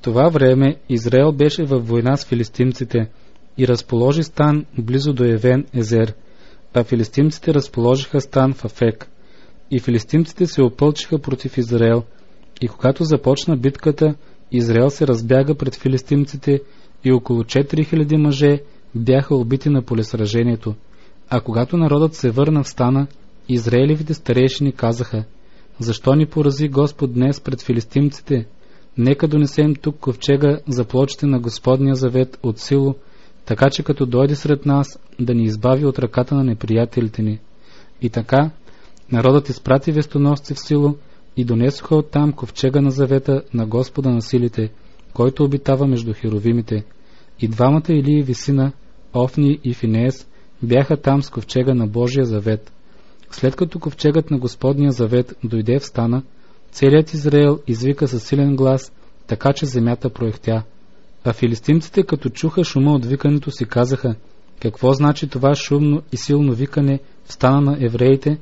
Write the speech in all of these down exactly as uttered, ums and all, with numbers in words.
това време Израел беше във война с филистимците и разположи стан близо до Евен Езер, а филистимците разположиха стан в Афек. И филистимците се опълчиха против Израел, и когато започна битката, Израел се разбяга пред филистимците и около четири хиляди мъже бяха убити на полесражението. А когато народът се върна в стана, Израелевите старейшини казаха: защо ни порази Господ днес пред филистимците? Нека донесем тук ковчега за плочите на Господния завет от Сило, така че като дойде сред нас, да ни избави от ръката на неприятелите ни. И така народът изпрати вестоносци в Сило и донесоха оттам ковчега на завета на Господа на силите, който обитава между херовимите. И двамата Илии сина, Офни и Финеес, бяха там с ковчега на Божия завет. След като ковчегът на Господния завет дойде в стана, целият Израел извика със силен глас, така че земята проехтя. А филистимците, като чуха шума от викането си, казаха: какво значи това шумно и силно викане в стана на евреите?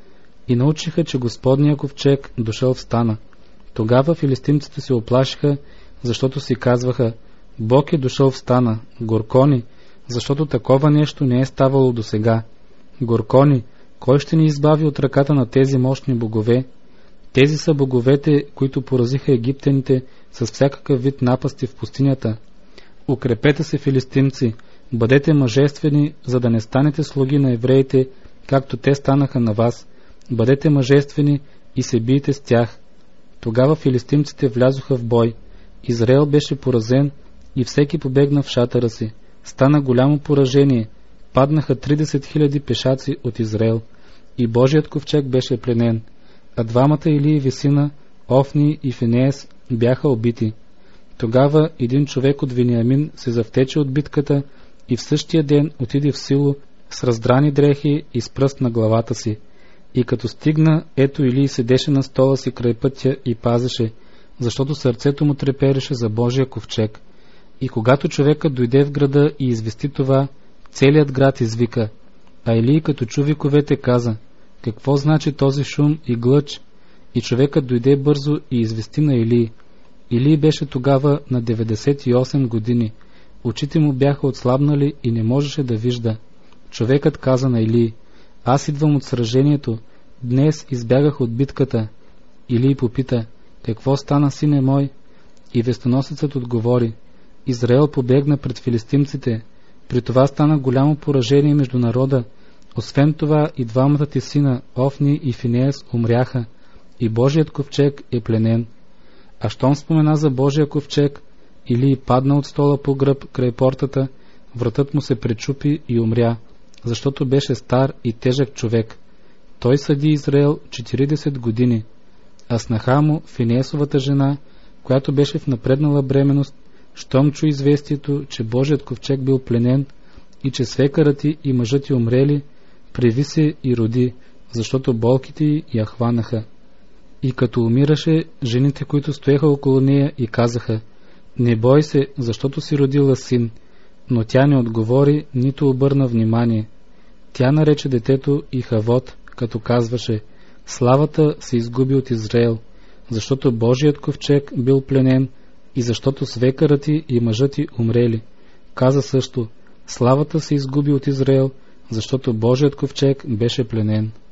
И научиха, че Господния ковчег дошъл в стана. Тогава филистимците се оплашиха, защото си казваха: Бог е дошъл в стана, горкони, защото такова нещо не е ставало досега. Горкони, кой ще ни избави от ръката на тези мощни богове? Тези са боговете, които поразиха египтяните с всякакъв вид напасти в пустинята. Укрепете се, филистимци, бъдете мъжествени, за да не станете слуги на евреите, както те станаха на вас. Бъдете мъжествени и се бийте с тях. Тогава филистимците влязоха в бой. Израел беше поразен и всеки побегна в шатъра си. Стана голямо поражение. Паднаха тридесет хиляди пешаци от Израел. И Божият ковчег беше пленен. А двамата Илиеви сина, Офни и Финеес, бяха убити. Тогава един човек от Вениамин се завтече от битката и в същия ден отиде в Сило с раздрани дрехи и с пръст на главата си. И като стигна, ето Илий седеше на стола си край пътя и пазеше, защото сърцето му трепереше за Божия ковчег. И когато човекът дойде в града и извести това, целият град извика. А Илий, като чу виковете, каза: какво значи този шум и глъч? И човекът дойде бързо и извести на Илий. Илий беше тогава на деветдесет и осем години. Очите му бяха отслабнали и не можеше да вижда. Човекът каза на Илий: аз идвам от сражението, днес избягах от битката. Илий попита: какво стана, сине мой? И вестоносецът отговори: Израел побегна пред филистимците. При това стана голямо поражение между народа. Освен това и двамата ти сина, Офни и Финеес, умряха, и Божият ковчег е пленен. А щом спомена за Божия ковчег, Илий падна от стола по гръб край портата, вратът му се пречупи и умря, защото беше стар и тежък човек. Той съди Израел четиридесет години, а снаха му, Финеесовата жена, която беше в напреднала бременност, щом чу известието, че Божият ковчег бил пленен и че свекърът ти и мъжът ти умрели, преви се и роди, защото болките й я хванаха. И като умираше, жените, които стоеха около нея, и казаха: не бой се, защото си родила син. Но тя не отговори, нито обърна внимание. Тя нарече детето и Хавот, като казваше: славата се изгуби от Израел, защото Божият ковчег бил пленен и защото свекърът ти и мъжът ти умрели. Каза също: славата се изгуби от Израел, защото Божият ковчег беше пленен.